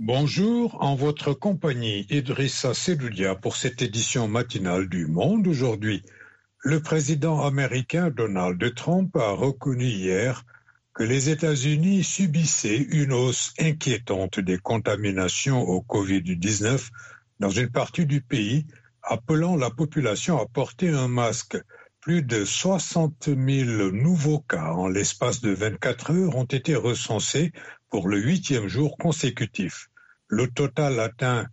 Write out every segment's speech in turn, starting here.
Bonjour, en votre compagnie, Idrissa Seloudia pour cette édition matinale du Monde aujourd'hui. Le président américain Donald Trump a reconnu hier que les États-Unis subissaient une hausse inquiétante des contaminations au Covid-19 dans une partie du pays, appelant la population à porter un masque. Plus de 60 000 nouveaux cas en l'espace de 24 heures ont été recensés pour le 8e jour consécutif. Le total atteint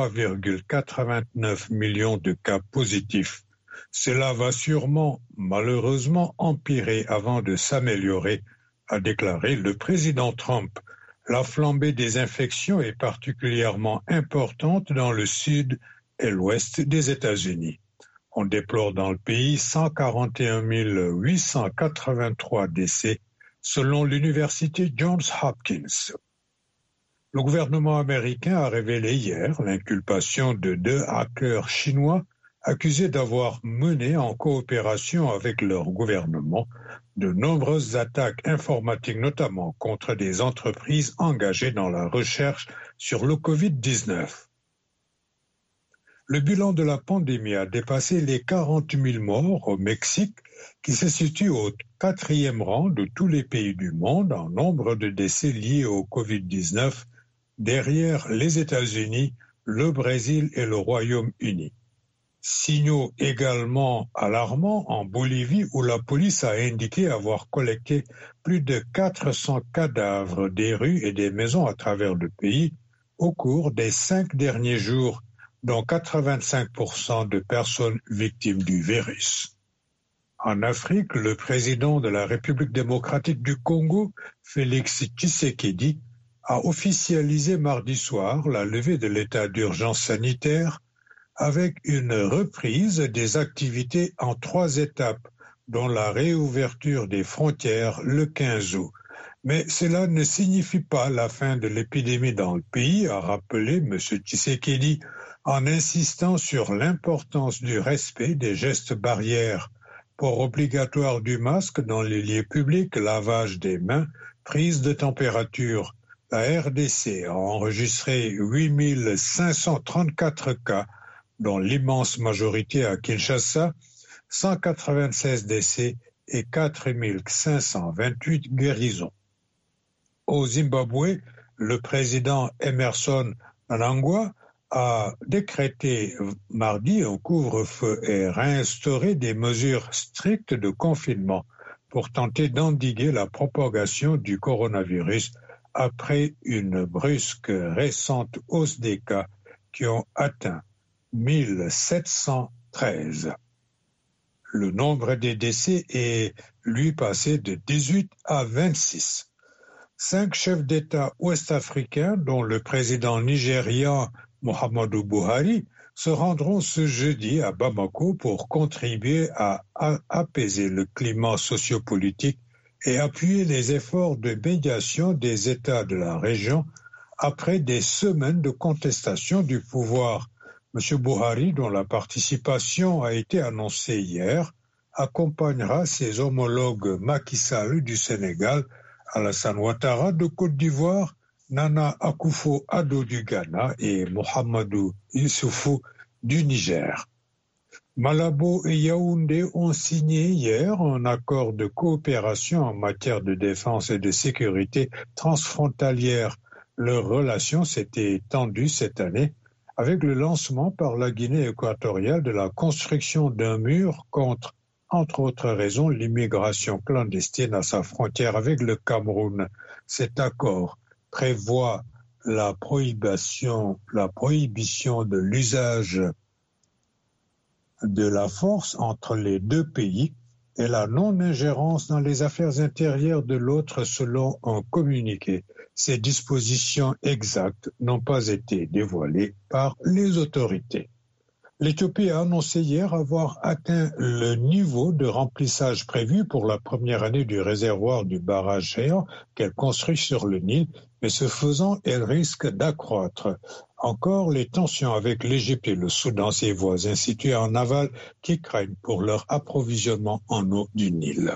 3,89 millions de cas positifs. Cela va sûrement, malheureusement, empirer avant de s'améliorer, a déclaré le président Trump. La flambée des infections est particulièrement importante dans le sud et l'ouest des États-Unis. On déplore dans le pays 141 883 décès, selon l'université Johns Hopkins. Le gouvernement américain a révélé hier l'inculpation de 2 hackers chinois accusés d'avoir mené en coopération avec leur gouvernement de nombreuses attaques informatiques, notamment contre des entreprises engagées dans la recherche sur le Covid-19. Le bilan de la pandémie a dépassé les 40 000 morts au Mexique, qui se situe au 4e rang de tous les pays du monde en nombre de décès liés au Covid-19, derrière les États-Unis, le Brésil et le Royaume-Uni. Signaux également alarmants en Bolivie, où la police a indiqué avoir collecté plus de 400 cadavres des rues et des maisons à travers le pays au cours des 5 derniers jours, dont 85% de personnes victimes du virus. En Afrique, le président de la République démocratique du Congo, Félix Tshisekedi, a officialisé mardi soir la levée de l'état d'urgence sanitaire avec une reprise des activités en 3 étapes, dont la réouverture des frontières le 15 août. Mais cela ne signifie pas la fin de l'épidémie dans le pays, a rappelé M. Tshisekedi, en insistant sur l'importance du respect des gestes barrières, port obligatoire du masque dans les lieux publics, lavage des mains, prise de température. La RDC a enregistré 8 534 cas, dont l'immense majorité à Kinshasa, 196 décès et 4 528 guérisons. Au Zimbabwe, le président Emerson Mnangagwa a décrété mardi un couvre-feu et réinstauré des mesures strictes de confinement pour tenter d'endiguer la propagation du coronavirus après une brusque récente hausse des cas qui ont atteint 1713. Le nombre des décès est, lui, passé de 18 à 26. 5 chefs d'État ouest-africains, dont le président nigérian Muhammadu Buhari, se rendront ce jeudi à Bamako pour contribuer à apaiser le climat sociopolitique et appuyer les efforts de médiation des États de la région après des semaines de contestation du pouvoir. M. Buhari, dont la participation a été annoncée hier, accompagnera ses homologues Macky Sall du Sénégal, Alassane Ouattara de Côte d'Ivoire, Nana Akufo-Addo du Ghana et Mohamedou Issoufou du Niger. Malabo et Yaoundé ont signé hier un accord de coopération en matière de défense et de sécurité transfrontalière. Leurs relations s'étaient étendues cette année avec le lancement par la Guinée équatoriale de la construction d'un mur contre, entre autres raisons, l'immigration clandestine à sa frontière avec le Cameroun. Cet accord prévoit la prohibition de l'usage de la force entre les 2 pays et la non-ingérence dans les affaires intérieures de l'autre selon un communiqué. Ces dispositions exactes n'ont pas été dévoilées par les autorités. L'Éthiopie a annoncé hier avoir atteint le niveau de remplissage prévu pour la première année du réservoir du barrage géant qu'elle construit sur le Nil, mais ce faisant, elle risque d'accroître encore les tensions avec l'Égypte et le Soudan, ses voisins situés en aval, qui craignent pour leur approvisionnement en eau du Nil.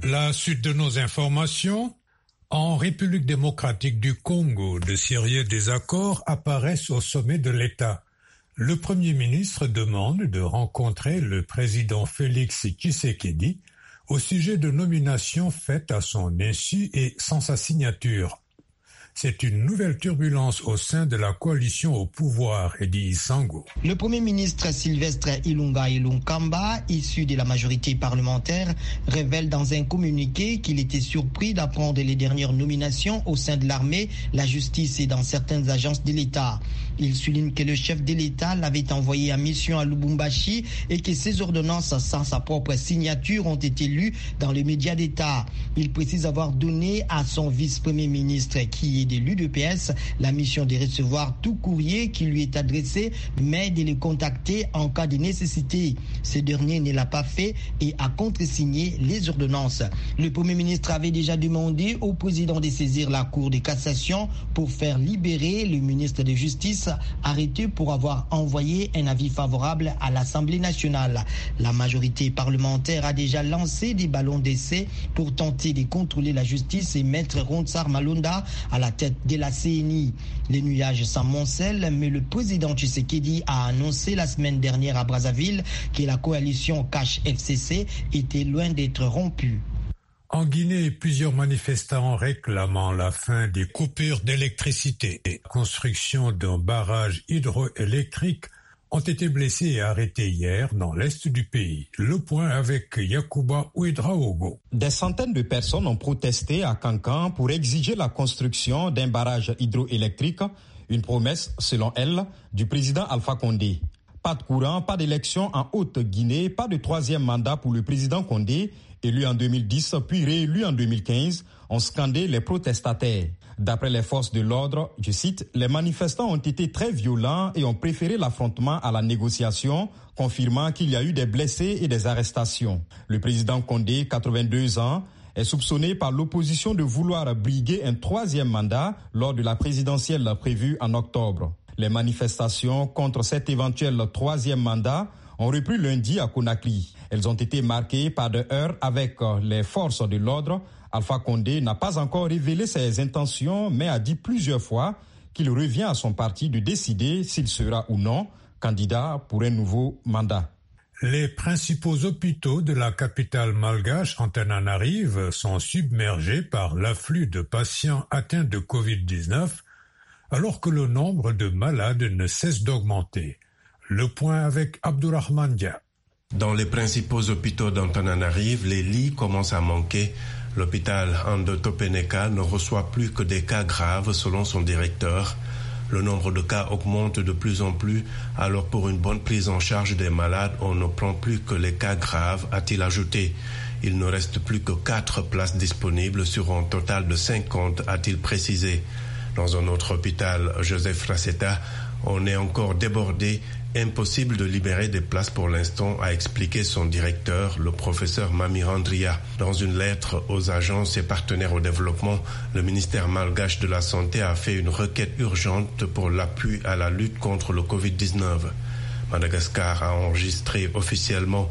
La suite de nos informations. En République démocratique du Congo, de sérieux désaccords apparaissent au sommet de l'État. Le Premier ministre demande de rencontrer le président Félix Tshisekedi au sujet de nominations faites à son insu et sans sa signature. C'est une nouvelle turbulence au sein de la coalition au pouvoir, Edi Sango. Le Premier ministre Sylvestre Ilunga Ilunkamba, issu de la majorité parlementaire, révèle dans un communiqué qu'il était surpris d'apprendre les dernières nominations au sein de l'armée, la justice et dans certaines agences de l'État. Il souligne que le chef de l'État l'avait envoyé en mission à Lubumbashi et que ses ordonnances sans sa propre signature ont été lues dans les médias d'État. Il précise avoir donné à son vice-premier ministre, qui est de l'UDPS, la mission de recevoir tout courrier qui lui est adressé, mais de le contacter en cas de nécessité. Ce dernier ne l'a pas fait et a contresigné les ordonnances. Le Premier ministre avait déjà demandé au président de saisir la Cour de cassation pour faire libérer le ministre de Justice arrêté pour avoir envoyé un avis favorable à l'Assemblée nationale. La majorité parlementaire a déjà lancé des ballons d'essai pour tenter de contrôler la justice et mettre Ronsard Malonda à la tête de la CNI. Les nuages s'amoncellent, mais le président Tshisekedi a annoncé la semaine dernière à Brazzaville que la coalition Cash FCC était loin d'être rompue. En Guinée, plusieurs manifestants réclamant la fin des coupures d'électricité et la construction d'un barrage hydroélectrique ont été blessés et arrêtés hier dans l'est du pays. Le point avec Yacouba Ouedraogo. Des centaines de personnes ont protesté à Kankan pour exiger la construction d'un barrage hydroélectrique, une promesse, selon elle, du président Alpha Condé. Pas de courant, pas d'élection en Haute-Guinée, pas de troisième mandat pour le président Condé, élu en 2010 puis réélu en 2015, ont scandé les protestataires. D'après les forces de l'ordre, je cite, les manifestants ont été très violents et ont préféré l'affrontement à la négociation, confirmant qu'il y a eu des blessés et des arrestations. Le président Condé, 82 ans, est soupçonné par l'opposition de vouloir briguer un troisième mandat lors de la présidentielle prévue en octobre. Les manifestations contre cet éventuel troisième mandat ont repris lundi à Conakry. Elles ont été marquées par des heurts avec les forces de l'ordre. Alpha Condé n'a pas encore révélé ses intentions, mais a dit plusieurs fois qu'il revient à son parti de décider s'il sera ou non candidat pour un nouveau mandat. Les principaux hôpitaux de la capitale malgache, Antananarive, sont submergés par l'afflux de patients atteints de Covid-19, alors que le nombre de malades ne cesse d'augmenter. Le point avec Abdourahmane Dia. Dans les principaux hôpitaux d'Antananarive, les lits commencent à manquer. L'hôpital Ando-Topeneka ne reçoit plus que des cas graves selon son directeur. Le nombre de cas augmente de plus en plus, alors pour une bonne prise en charge des malades, on ne prend plus que les cas graves, a-t-il ajouté. Il ne reste plus que 4 places disponibles sur un total de 50, a-t-il précisé. Dans un autre hôpital, Joseph Raceta, on est encore débordé. Impossible de libérer des places pour l'instant, a expliqué son directeur, le professeur Mamirandria. Dans une lettre aux agences et partenaires au développement, le ministère malgache de la Santé a fait une requête urgente pour l'appui à la lutte contre le Covid-19. Madagascar a enregistré officiellement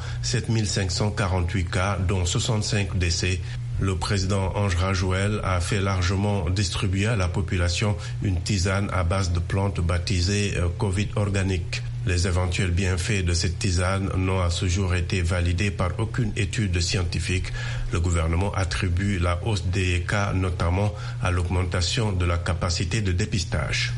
7548 cas, dont 65 décès. Le président Ange Rajouel a fait largement distribuer à la population une tisane à base de plantes baptisée Covid organique. Les éventuels bienfaits de cette tisane n'ont à ce jour été validés par aucune étude scientifique. Le gouvernement attribue la hausse des cas notamment à l'augmentation de la capacité de dépistage.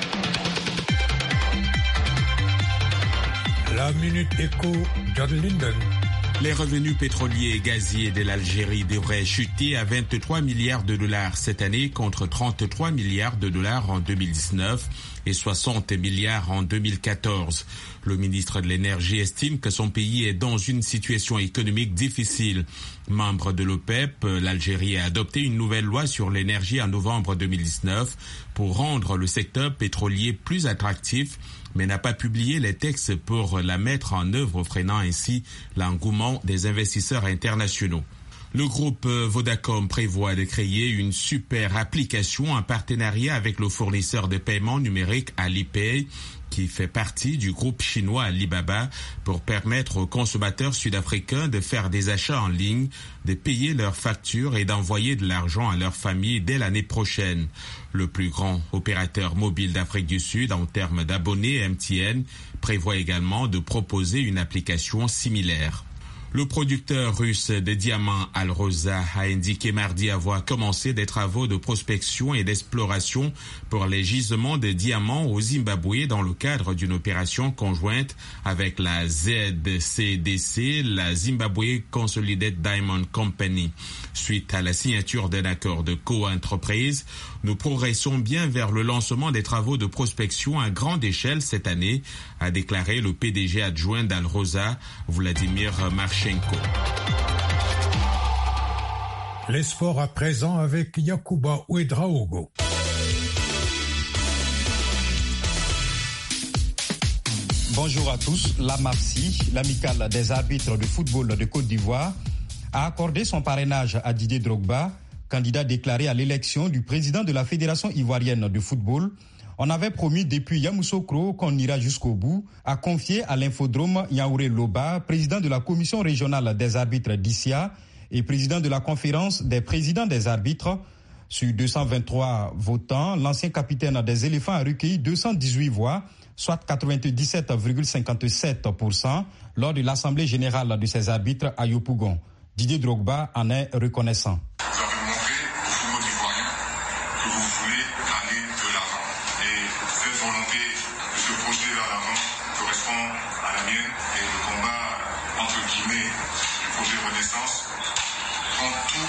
La Minute Éco, John Linden. Les revenus pétroliers et gaziers de l'Algérie devraient chuter à 23 milliards de dollars cette année contre 33 milliards de dollars en 2019 et 60 milliards en 2014. Le ministre de l'Énergie estime que son pays est dans une situation économique difficile. Membre de l'OPEP, l'Algérie a adopté une nouvelle loi sur l'énergie en novembre 2019 pour rendre le secteur pétrolier plus attractif, mais n'a pas publié les textes pour la mettre en œuvre, freinant ainsi l'engouement des investisseurs internationaux. Le groupe Vodacom prévoit de créer une super application en partenariat avec le fournisseur de paiement numérique Alipay qui fait partie du groupe chinois Alibaba, pour permettre aux consommateurs sud-africains de faire des achats en ligne, de payer leurs factures et d'envoyer de l'argent à leur famille dès l'année prochaine. Le plus grand opérateur mobile d'Afrique du Sud en termes d'abonnés, MTN, prévoit également de proposer une application similaire. Le producteur russe de diamants Alrosa a indiqué mardi avoir commencé des travaux de prospection et d'exploration pour les gisements de diamants au Zimbabwe dans le cadre d'une opération conjointe avec la ZCDC, la Zimbabwe Consolidated Diamond Company. Suite à la signature d'un accord de co-entreprise, nous progressons bien vers le lancement des travaux de prospection à grande échelle cette année, a déclaré le PDG adjoint d'Alrosa, Vladimir Marchenko. Les sports à présent avec Yacouba Ouedraogo. Bonjour à tous. La MAFSI, l'amicale des arbitres de football de Côte d'Ivoire, a accordé son parrainage à Didier Drogba, candidat déclaré à l'élection du président de la Fédération ivoirienne de football. On avait promis depuis Yamoussoukro qu'on ira jusqu'au bout, a confié à l'infodrome Yaouré Loba, président de la commission régionale des arbitres d'ICIA et président de la conférence des présidents des arbitres. Sur 223 votants, l'ancien capitaine des éléphants a recueilli 218 voix, soit 97,57% lors de l'Assemblée générale de ces arbitres à Yopougon. Didier Drogba en est reconnaissant. Vous avez montré au football ivoirien que vous voulez aller de l'avant. Et cette volonté de se projeter vers l'avant correspond à la mienne. Et le combat, entre guillemets, du projet Renaissance prend tout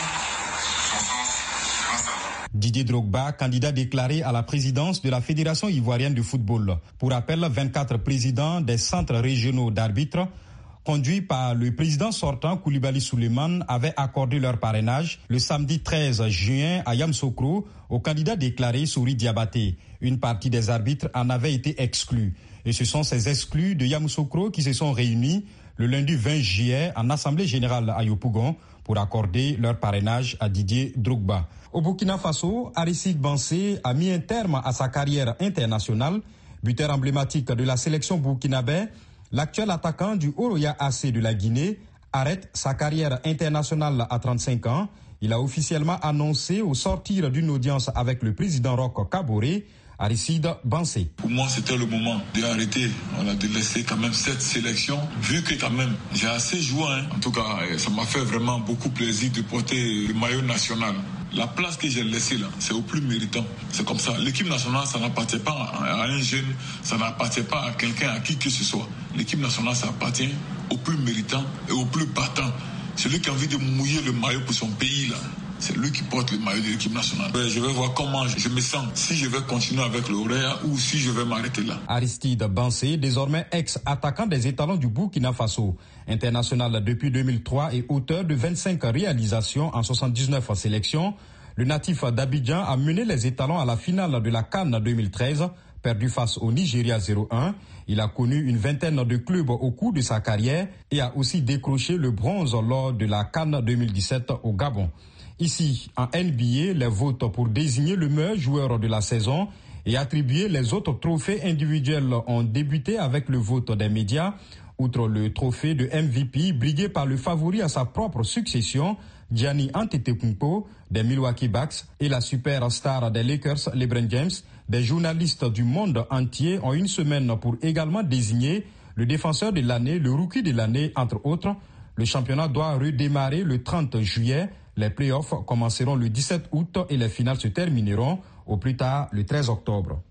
son sens grâce à vous. Didier Drogba, candidat déclaré à la présidence de la Fédération ivoirienne de football. Pour rappel, 24 présidents des centres régionaux d'arbitres conduits par le président sortant Koulibaly Souleymane, avaient accordé leur parrainage le samedi 13 juin à Yamoussoukro au candidat déclaré Souri Diabaté. Une partie des arbitres en avait été exclue. Et ce sont ces exclus de Yamoussoukro qui se sont réunis le lundi 20 juillet en Assemblée générale à Yopougon pour accorder leur parrainage à Didier Drogba. Au Burkina Faso, Aristide Bansé a mis un terme à sa carrière internationale. Buteur emblématique de la sélection burkinabé, l'actuel attaquant du Oroya AC de la Guinée arrête sa carrière internationale à 35 ans. Il a officiellement annoncé au sortir d'une audience avec le président Roch Kaboré, Aristide Bansé. Pour moi, c'était le moment d'arrêter, de laisser quand même cette sélection, vu que quand même j'ai assez joué. En tout cas, ça m'a fait vraiment beaucoup plaisir de porter le maillot national. La place que j'ai laissée là, c'est au plus méritant. C'est comme ça. L'équipe nationale, ça n'appartient pas à un jeune, ça n'appartient pas à quelqu'un, à qui que ce soit. L'équipe nationale, ça appartient au plus méritant et au plus battant. Celui qui a envie de mouiller le maillot pour son pays là. C'est lui qui porte le maillot de l'équipe nationale. Je vais voir comment je me sens, si je vais continuer avec l'Oréa ou si je vais m'arrêter là. Aristide Bansé, désormais ex-attaquant des étalons du Burkina Faso, international depuis 2003 et auteur de 25 réalisations en 79 sélections, le natif d'Abidjan a mené les étalons à la finale de la CAN 2013, perdu face au Nigeria 0-1. Il a connu une vingtaine de clubs au cours de sa carrière et a aussi décroché le bronze lors de la CAN 2017 au Gabon. Ici, en NBA, les votes pour désigner le meilleur joueur de la saison et attribuer les autres trophées individuels ont débuté avec le vote des médias. Outre le trophée de MVP brigué par le favori à sa propre succession, Giannis Antetokounmpo des Milwaukee Bucks et la superstar des Lakers, LeBron James, des journalistes du monde entier ont une semaine pour également désigner le défenseur de l'année, le rookie de l'année, entre autres. Le championnat doit redémarrer le 30 juillet. Les playoffs commenceront le 17 août et les finales se termineront au plus tard le 13 octobre.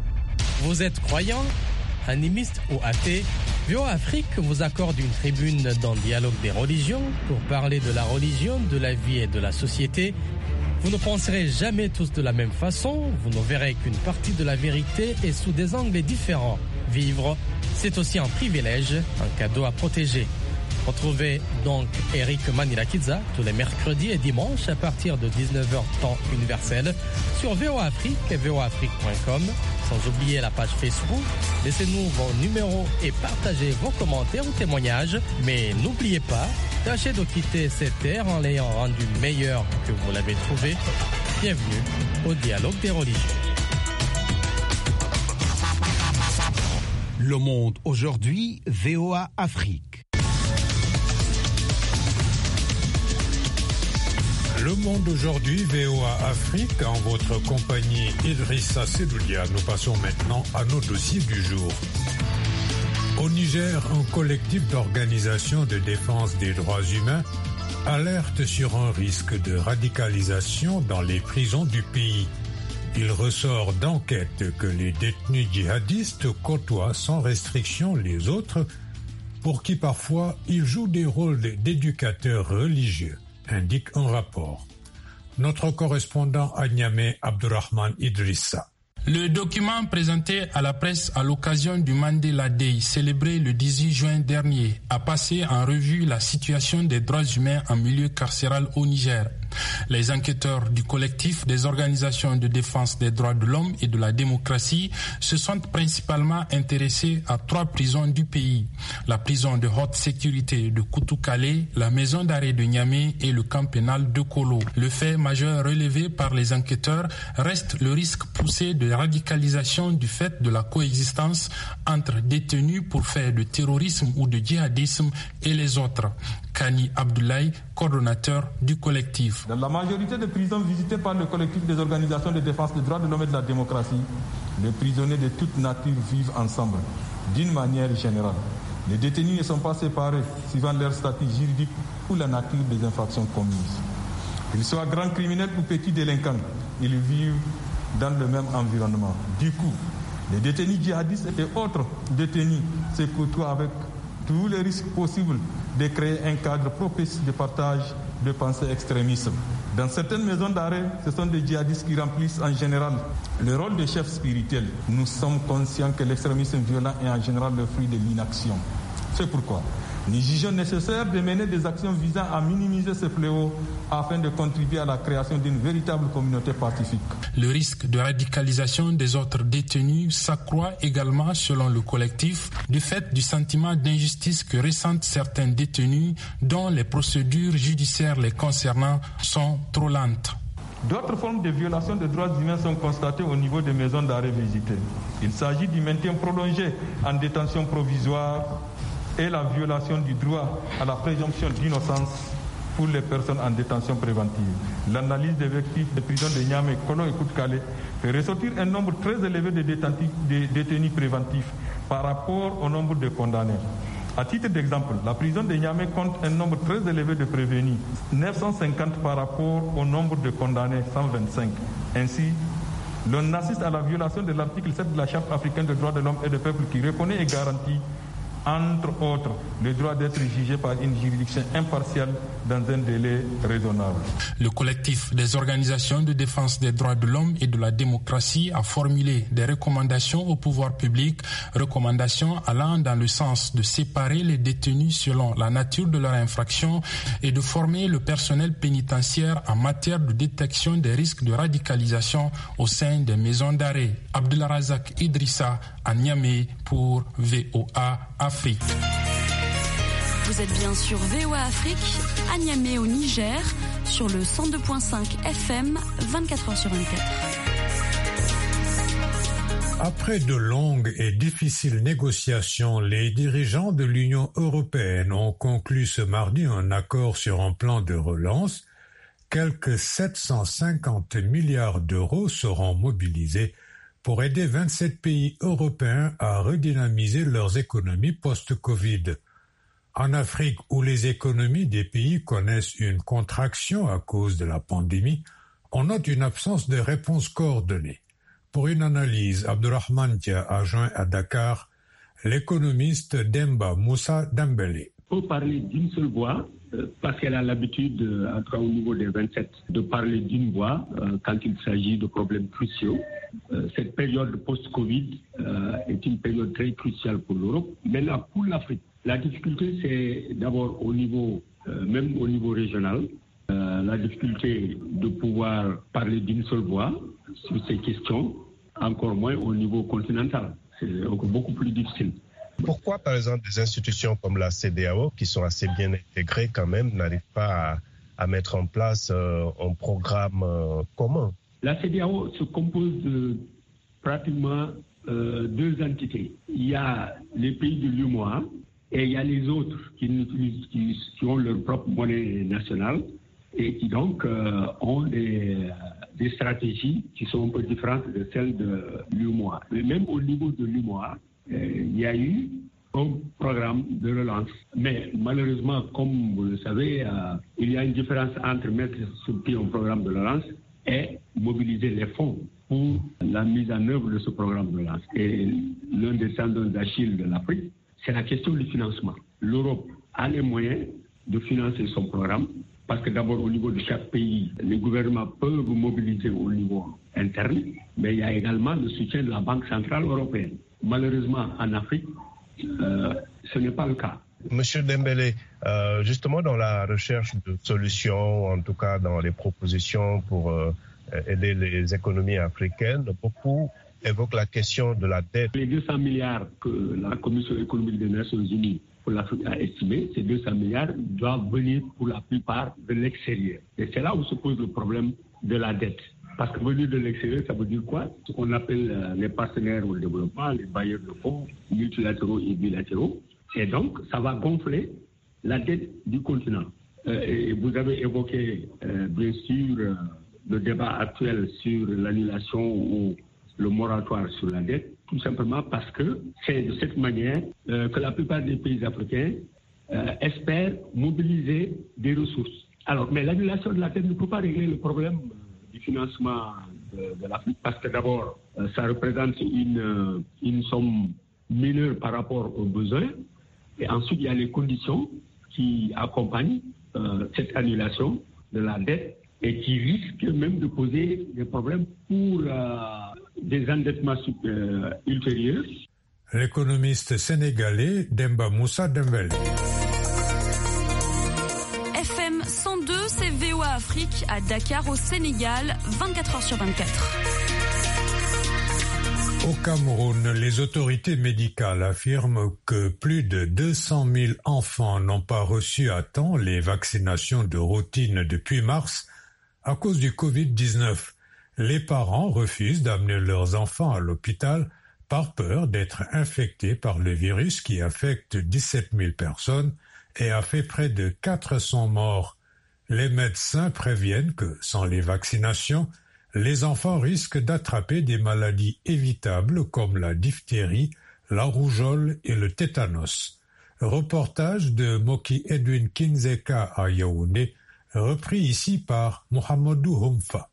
Vous êtes croyant, animiste ou athée? VOA Afrique vous accorde une tribune dans le dialogue des religions pour parler de la religion, de la vie et de la société. Vous ne penserez jamais tous de la même façon, vous ne verrez qu'une partie de la vérité et sous des angles différents. Vivre, c'est aussi un privilège, un cadeau à protéger. Retrouvez donc Eric Manilakiza tous les mercredis et dimanches à partir de 19h temps universel sur VOA Afrique et voaafrique.com. Sans oublier la page Facebook. Laissez-nous vos numéros et partagez vos commentaires ou témoignages. Mais n'oubliez pas, tâchez de quitter cette terre en l'ayant rendue meilleure que vous l'avez trouvée. Bienvenue au dialogue des religions. Le Monde aujourd'hui, VOA Afrique. Le Monde aujourd'hui, VOA Afrique, en votre compagnie Idrissa Sedoulia. Nous passons maintenant à nos dossiers du jour. Au Niger, un collectif d'organisations de défense des droits humains alerte sur un risque de radicalisation dans les prisons du pays. Il ressort d'enquêtes que les détenus djihadistes côtoient sans restriction les autres, pour qui parfois ils jouent des rôles d'éducateurs religieux, indique un rapport. Notre correspondant à Niamey, Abdurrahman Idrissa. Le document présenté à la presse à l'occasion du Mandela Day, célébré le 18 juin dernier, a passé en revue la situation des droits humains en milieu carcéral au Niger. Les enquêteurs du collectif des organisations de défense des droits de l'homme et de la démocratie se sont principalement intéressés à 3 prisons du pays. La prison de haute sécurité de Koutoukale, la maison d'arrêt de Niamey et le camp pénal de Kolo. Le fait majeur relevé par les enquêteurs reste le risque poussé de radicalisation du fait de la coexistence entre détenus pour faire de terrorisme ou de djihadisme et les autres. Kani Abdoulaye, coordonnateur du collectif. Dans la majorité des prisons visitées par le collectif des organisations de défense des droits de l'homme et de la démocratie, les prisonniers de toute nature vivent ensemble, d'une manière générale. Les détenus ne sont pas séparés suivant leur statut juridique ou la nature des infractions commises. Qu'ils soient grands criminels ou petits délinquants, ils vivent dans le même environnement. Du coup, les détenus djihadistes et autres détenus se côtoient avec tous les risques possibles de créer un cadre propice de partage de pensées extrémistes. Dans certaines maisons d'arrêt, ce sont des djihadistes qui remplissent en général le rôle de chef spirituel. Nous sommes conscients que l'extrémisme violent est en général le fruit de l'inaction. C'est pourquoi nous jugeons nécessaire de mener des actions visant à minimiser ce fléau afin de contribuer à la création d'une véritable communauté pacifique. Le risque de radicalisation des autres détenus s'accroît également selon le collectif du fait du sentiment d'injustice que ressentent certains détenus dont les procédures judiciaires les concernant sont trop lentes. D'autres formes de violations des droits humains sont constatées au niveau des maisons d'arrêt visitées. Il s'agit du maintien prolongé en détention provisoire et la violation du droit à la présomption d'innocence pour les personnes en détention préventive. L'analyse des effectifs des prisons de Niamey, Kolo et Koutoukale fait ressortir un nombre très élevé de détenus préventifs par rapport au nombre de condamnés. À titre d'exemple, la prison de Niamey compte un nombre très élevé de prévenus, 950 par rapport au nombre de condamnés, 125. Ainsi, l'on assiste à la violation de l'article 7 de la Charte africaine des droits de l'homme et des peuples qui reconnaît et garantit entre autres, le droit d'être jugé par une juridiction impartiale dans un délai raisonnable. Le collectif des organisations de défense des droits de l'homme et de la démocratie a formulé des recommandations au pouvoir public, recommandations allant dans le sens de séparer les détenus selon la nature de leur infraction et de former le personnel pénitentiaire en matière de détection des risques de radicalisation au sein des maisons d'arrêt. Abdelrazak Idrissa à Niamey pour VOA Afrique. Vous êtes bien sur VOA Afrique, à Niamey au Niger, sur le 102.5 FM, 24h sur 24. Après de longues et difficiles négociations, les dirigeants de l'Union européenne ont conclu ce mardi un accord sur un plan de relance. Quelques 750 milliards d'euros seront mobilisés pour aider 27 pays européens à redynamiser leurs économies post-Covid. En Afrique, où les économies des pays connaissent une contraction à cause de la pandémie, on note une absence de réponse coordonnée. Pour une analyse, Abdurrahman Dia a joint à Dakar l'économiste Demba Moussa Dembélé. Pour parler d'une seule voix, parce qu'elle a l'habitude, en tout cas au niveau des 27, de parler d'une voix quand il s'agit de problèmes cruciaux. Cette période post-Covid est une période très cruciale pour l'Europe. Maintenant, pour l'Afrique, la difficulté, c'est d'abord au niveau, même au niveau régional, la difficulté de pouvoir parler d'une seule voix sur ces questions, encore moins au niveau continental. C'est beaucoup plus difficile. Pourquoi, par exemple, des institutions comme la CEDEAO, qui sont assez bien intégrées quand même, n'arrivent pas à mettre en place un programme commun? La CEDEAO se compose de pratiquement deux entités. Il y a les pays de l'UEMOA et il y a les autres qui ont leur propre monnaie nationale et qui donc ont des stratégies qui sont un peu différentes de celles de l'UEMOA. Mais même au niveau de l'UEMOA, il y a eu un programme de relance. Mais malheureusement, comme vous le savez, il y a une différence entre mettre sur pied un programme de relance et mobiliser les fonds pour la mise en œuvre de ce programme de relance. Et l'un des tendons d'Achille de l'Afrique, c'est la question du financement. L'Europe a les moyens de financer son programme parce que d'abord au niveau de chaque pays, les gouvernements peuvent mobiliser au niveau interne, mais il y a également le soutien de la Banque centrale européenne. Malheureusement, en Afrique, ce n'est pas le cas. Monsieur Dembélé, justement dans la recherche de solutions, en tout cas dans les propositions pour aider les économies africaines, beaucoup évoquent la question de la dette. Les 200 milliards que la Commission économique des Nations Unies pour l'Afrique a estimé, ces 200 milliards doivent venir pour la plupart de l'extérieur. Et c'est là où se pose le problème de la dette. Parce que venir de l'extérieur, ça veut dire quoi? Ce qu'on appelle les partenaires au développement, les bailleurs de fonds, multilatéraux et bilatéraux. Et donc, ça va gonfler la dette du continent. Et vous avez évoqué, bien sûr, le débat actuel sur l'annulation ou le moratoire sur la dette, tout simplement parce que c'est de cette manière que la plupart des pays africains espèrent mobiliser des ressources. Alors, mais l'annulation de la dette ne peut pas régler le problème du financement de l'Afrique, parce que d'abord, ça représente une somme mineure par rapport aux besoins, et ensuite il y a les conditions qui accompagnent cette annulation de la dette et qui risquent même de poser des problèmes pour des endettements ultérieurs. L'économiste sénégalais Demba Moussa Dembélé. FM 102, c'est VOA Afrique à Dakar au Sénégal, 24h sur 24. Au Cameroun, les autorités médicales affirment que plus de 200 000 enfants n'ont pas reçu à temps les vaccinations de routine depuis mars à cause du Covid-19. Les parents refusent d'amener leurs enfants à l'hôpital par peur d'être infectés par le virus qui affecte 17 000 personnes et a fait près de 400 morts. Les médecins préviennent que sans les vaccinations, les enfants risquent d'attraper des maladies évitables comme la diphtérie, la rougeole et le tétanos. Reportage de Moki Edwin Kinzeka à Yaoundé, repris ici par Mohamedou Humfa.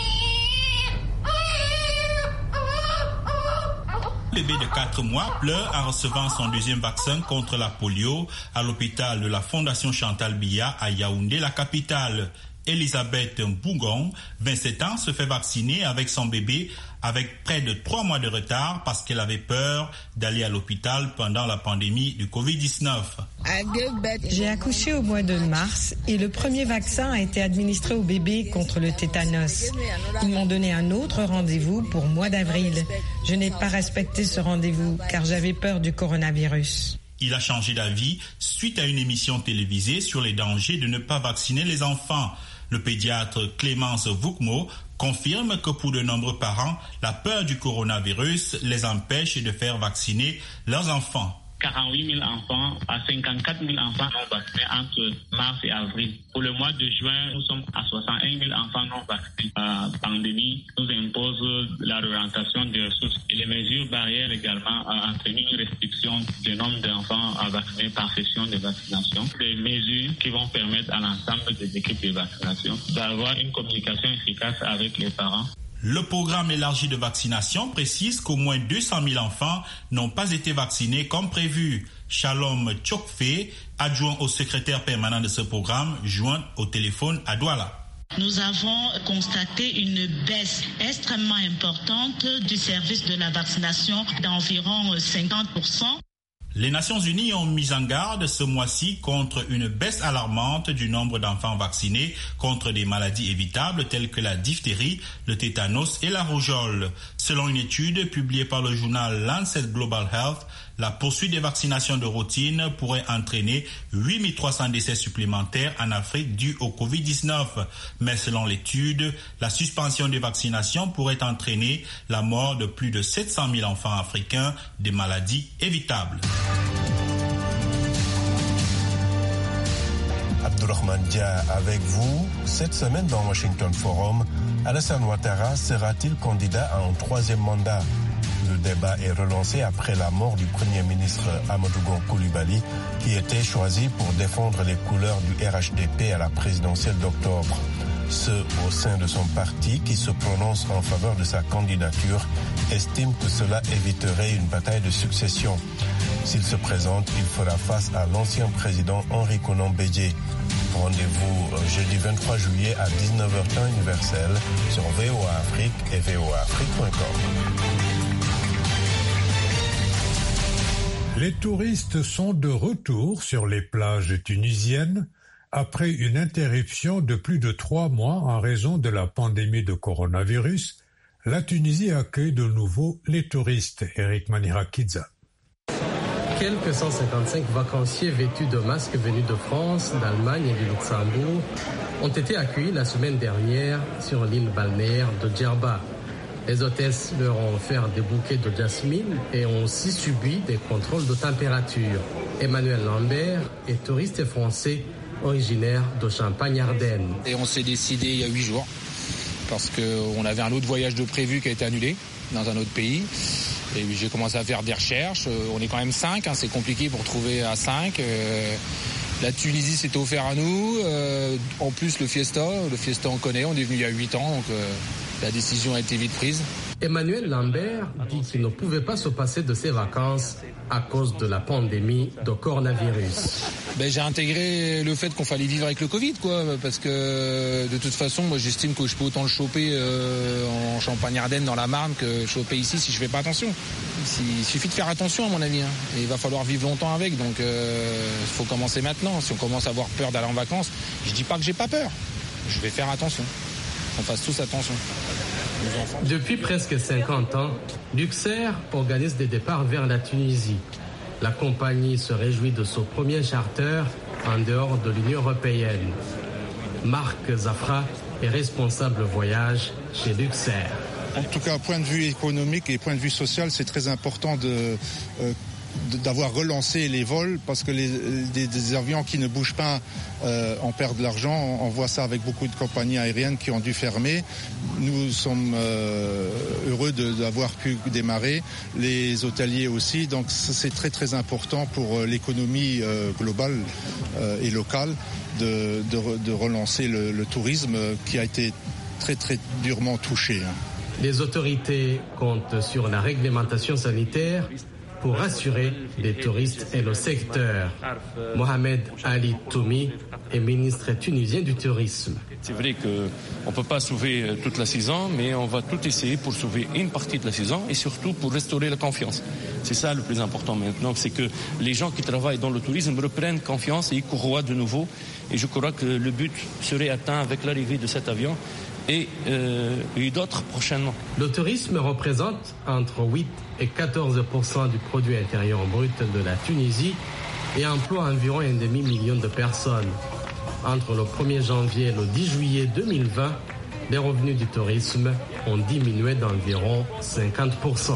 Le bébé de 4 mois pleure en recevant son deuxième vaccin contre la polio à l'hôpital de la Fondation Chantal Biya à Yaoundé, la capitale. Elisabeth Mbougon, 27 ans, se fait vacciner avec son bébé avec près de 3 mois de retard parce qu'elle avait peur d'aller à l'hôpital pendant la pandémie du Covid-19. J'ai accouché au mois de mars et le premier vaccin a été administré au bébé contre le tétanos. Ils m'ont donné un autre rendez-vous pour mois d'avril. Je n'ai pas respecté ce rendez-vous car j'avais peur du coronavirus. Il a changé d'avis suite à une émission télévisée sur les dangers de ne pas vacciner les enfants. Le pédiatre Clémence Voukmo confirme que pour de nombreux parents, la peur du coronavirus les empêche de faire vacciner leurs enfants. 48 000 enfants à 54 000 enfants non vaccinés entre mars et avril. Pour le mois de juin, nous sommes à 61 000 enfants non vaccinés. La pandémie nous impose la réorientation des ressources et les mesures barrières également ont entraîné une restriction du nombre d'enfants à vacciner par session de vaccination. Des mesures qui vont permettre à l'ensemble des équipes de vaccination d'avoir une communication efficace avec les parents. Le programme élargi de vaccination précise qu'au moins 200 000 enfants n'ont pas été vaccinés comme prévu. Shalom Tchokfe, adjoint au secrétaire permanent de ce programme, joint au téléphone à Douala. Nous avons constaté une baisse extrêmement importante du service de la vaccination d'environ 50%. Les Nations Unies ont mis en garde ce mois-ci contre une baisse alarmante du nombre d'enfants vaccinés contre des maladies évitables telles que la diphtérie, le tétanos et la rougeole. Selon une étude publiée par le journal Lancet Global Health, La poursuite des vaccinations de routine pourrait entraîner 8300 décès supplémentaires en Afrique dus au Covid-19. Mais selon l'étude, la suspension des vaccinations pourrait entraîner la mort de plus de 700 000 enfants africains des maladies évitables. Abdourahmane Dia avec vous. Cette semaine dans Washington Forum, Alassane Ouattara sera-t-il candidat à un troisième mandat? Le débat est relancé après la mort du Premier ministre Amadou Gon Coulibaly, qui était choisi pour défendre les couleurs du RHDP à la présidentielle d'octobre. Ceux au sein de son parti qui se prononcent en faveur de sa candidature estiment que cela éviterait une bataille de succession. S'il se présente, il fera face à l'ancien président Henri Konan Bédié. Rendez-vous jeudi 23 juillet à 19h temps universel sur VOA Afrique et voaafrique.com. Les touristes sont de retour sur les plages tunisiennes après une interruption de plus de 3 mois en raison de la pandémie de coronavirus. La Tunisie accueille de nouveau les touristes. Eric Manirakidza. Quelques 155 vacanciers vêtus de masques venus de France, d'Allemagne et du Luxembourg ont été accueillis la semaine dernière sur l'île balnéaire de Djerba. Les hôtesses leur ont offert des bouquets de jasmine et ont aussi subi des contrôles de température. Emmanuel Lambert est touriste français originaire de Champagne-Ardenne. Et on s'est décidé il y a 8 jours parce qu'on avait un autre voyage de prévu qui a été annulé dans un autre pays. Et j'ai commencé à faire des recherches. On est quand même 5, c'est compliqué pour trouver à 5. La Tunisie s'était offert à nous. En plus, le Fiesta on connaît, on est venu il y a 8 ans, donc la décision a été vite prise. Emmanuel Lambert dit qu'il ne pouvait pas se passer de ses vacances à cause de la pandémie de coronavirus. J'ai intégré le fait qu'on fallait vivre avec le Covid, parce que de toute façon, moi j'estime que je peux autant le choper en Champagne-Ardenne, dans la Marne, que choper ici si je fais pas attention. Il suffit de faire attention à mon avis, et il va falloir vivre longtemps avec, donc il faut commencer maintenant. Si on commence à avoir peur d'aller en vacances, je dis pas que j'ai pas peur, je vais faire attention. On fasse tous attention. Depuis presque 50 ans, Luxair organise des départs vers la Tunisie. La compagnie se réjouit de son premier charter en dehors de l'Union européenne. Marc Zafra est responsable voyage chez Luxair. En tout cas, point de vue économique et point de vue social, c'est très important d'avoir relancé les vols, parce que des avions qui ne bougent pas en perdent de l'argent. On voit ça avec beaucoup de compagnies aériennes qui ont dû fermer. Nous sommes heureux d'avoir pu démarrer, les hôteliers aussi, donc c'est très très important pour l'économie globale et locale de relancer le tourisme qui a été très très durement touché. Les autorités comptent sur la réglementation sanitaire pour rassurer les touristes et le secteur. Mohamed Ali Toumi est ministre tunisien du tourisme. C'est vrai qu'on ne peut pas sauver toute la saison, mais on va tout essayer pour sauver une partie de la saison et surtout pour restaurer la confiance. C'est ça le plus important maintenant, c'est que les gens qui travaillent dans le tourisme reprennent confiance et y croient de nouveau. Et je crois que le but serait atteint avec l'arrivée de cet avion et d'autres prochainement. Le tourisme représente entre 8 et 14% du produit intérieur brut de la Tunisie et emploie environ 1,5 million de personnes. Entre le 1er janvier et le 10 juillet 2020, les revenus du tourisme ont diminué d'environ 50%.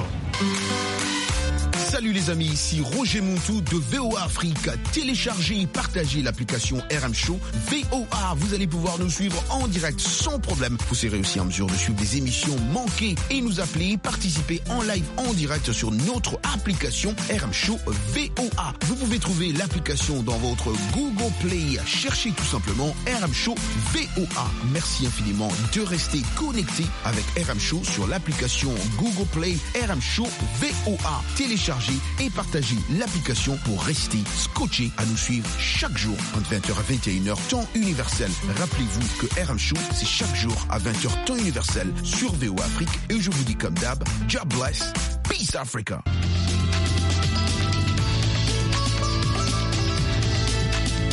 Salut les amis, ici Roger Montou de VOA Afrique. Téléchargez et partagez l'application RM Show VOA. Vous allez pouvoir nous suivre en direct sans problème. Vous serez aussi en mesure de suivre des émissions manquées et nous appeler, participer en live en direct sur notre application RM Show VOA. Vous pouvez trouver l'application dans votre Google Play. Cherchez tout simplement RM Show VOA. Merci infiniment de rester connecté avec RM Show sur l'application Google Play RM Show VOA. Téléchargez et partagez l'application pour rester scotché à nous suivre chaque jour entre 20h à 21h temps universel. Rappelez-vous que RM Show, c'est chaque jour à 20h temps universel sur VOA Afrique. Et je vous dis comme d'hab, God bless, peace Africa.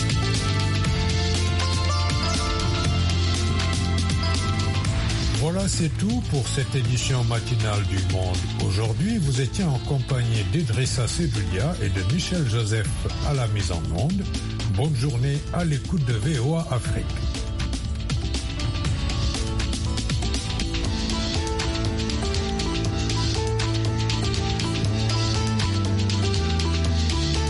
Voilà c'est tout pour cette édition matinale du Monde. Aujourd'hui, vous étiez en compagnie d'Idrissa Sebulia et de Michel Joseph à la mise en onde. Bonne journée à l'écoute de VOA Afrique.